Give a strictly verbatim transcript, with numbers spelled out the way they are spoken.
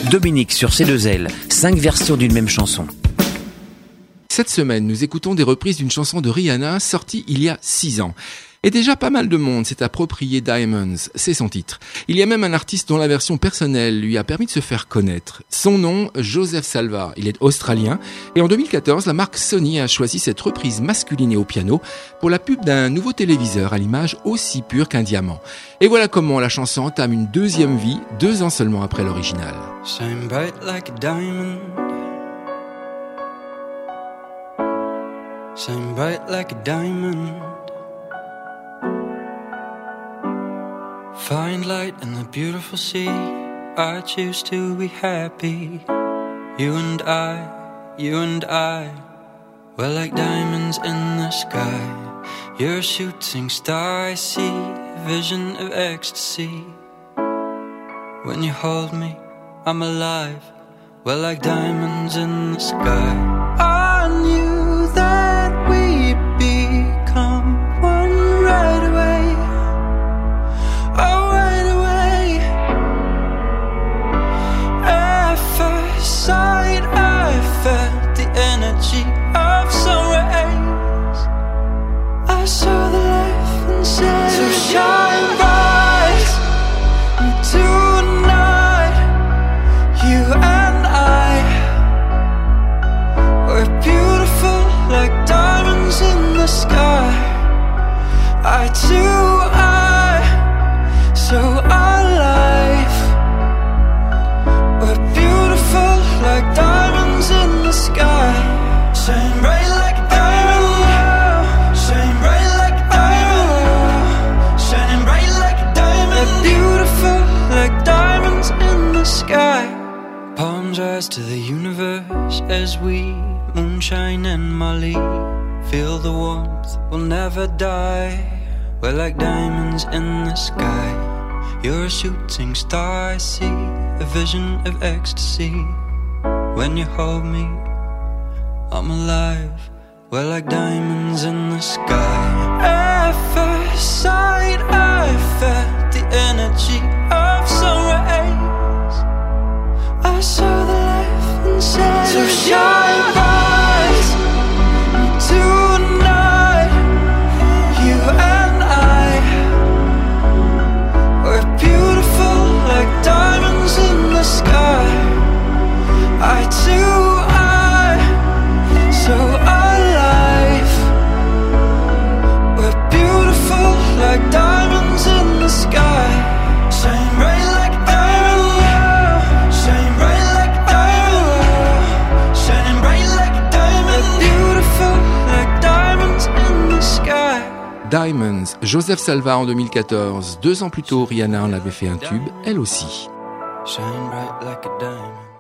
Dominique sur C deux L, cinq versions d'une même chanson. Cette semaine, nous écoutons des reprises d'une chanson de Rihanna sortie il y a six ans. Et déjà pas mal de monde s'est approprié Diamonds, c'est son titre. Il y a même un artiste dont la version personnelle lui a permis de se faire connaître. Son nom, Joseph Salva, il est australien. Et en deux mille quatorze, la marque Sony a choisi cette reprise masculine et au piano pour la pub d'un nouveau téléviseur à l'image aussi pure qu'un diamant. Et voilà comment la chanson entame une deuxième vie, deux ans seulement après l'original. Shine bright like a diamond. Shine bright like a diamond. Find light in the beautiful sea. I choose to be happy. You and I, you and I, we're like diamonds in the sky. You're a shooting star, I see a vision of ecstasy. When you hold me, I'm alive. We're like diamonds in the sky. I knew that we'd become one right away. Oh, right away. At first sight, I felt the energy of sun rays. I saw the life inside. So shine bright tonight. You and I, we're beautiful like diamonds in the sky. I too, I so our life, we're beautiful like diamonds in the sky. Shine bright like a diamond. Shine bright like a diamond. Shining bright like a diamond. We're beautiful like diamonds in the sky. Palms rise to the universe as we moonshine and Molly. Feel the warmth, we'll never die. We're like diamonds in the sky. You're a shooting star, I see a vision of ecstasy. When you hold me, I'm alive. We're like diamonds in the sky. At first sight, I felt the energy of sun rays. I saw the life inside. So shine bright tonight. You and I, we're beautiful like diamonds in the sky. I too, I, so our life, we're beautiful like diamonds in the sky. Shine bright like a diamond. Shine bright like a diamond. Shining bright like a diamond. We're beautiful like diamonds in the sky. Diamonds, Joseph Salva en deux mille quatorze. Deux ans plus tôt, Rihanna en avait fait un tube, elle aussi. Shine bright like a diamond.